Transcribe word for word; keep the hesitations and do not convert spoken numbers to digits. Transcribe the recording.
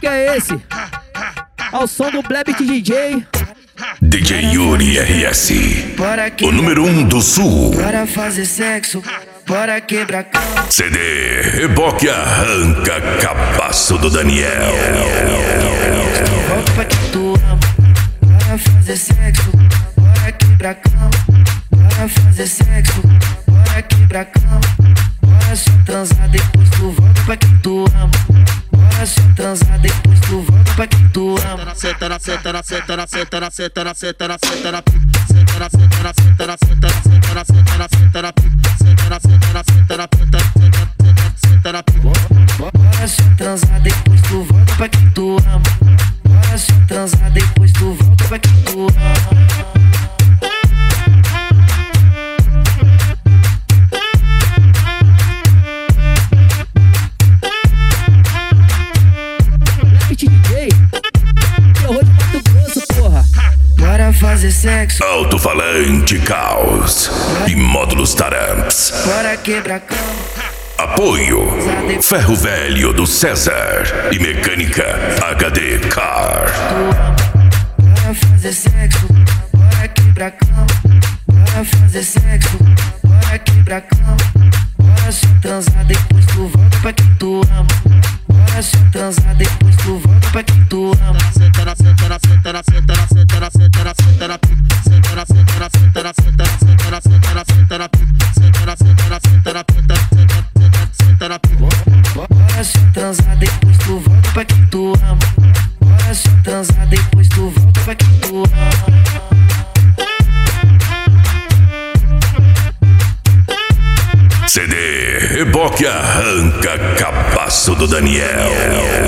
que é esse? Ao som do Blebit D J. D J Yuri R S, o número um do sul. Bora fazer sexo, bora quebrar cama. C D Reboque Arranca Cabaço do Daniel. Volta pra quem tu ama. Bora fazer sexo, bora quebrar cama. Bora fazer sexo, bora quebrar cama. Bora só transar, depois tu volta pra quem tu ama. Bora só transar, depois tu volta pra quem tu ama. Senta na senta na senta na senta na senta na senta na senta na senta na senta na senta na senta na senta na senta na senta na senta na senta na senta na senta na Bora só transar, depois tu volta pra quem tu ama. Bora só transar, depois tu volta pra quem tu ama. Bora fazer sexo, Alto-falante Caos e módulos Taramps. bora quebrar cama. Apoio Ferro Velho do César e Mecânica H D Car. Bora fazer sexo, bora quebrar cama. Bora fazer sexo, bora quebrar cama. Bora só transar, depois tu volta pra quem tu ama. Bora só transar, depois tu volta pra quem tu ama. Senta na senta na senta na senta na senta na senta na senta na senta na senta na senta na senta na senta na senta na senta na senta na senta na senta na senta na Bora só transar, depois tu volta pra quem tu ama. Bora só transar, depois tu volta pra quem tu ama. C D Reboque Arranca Cabaço do Daniel.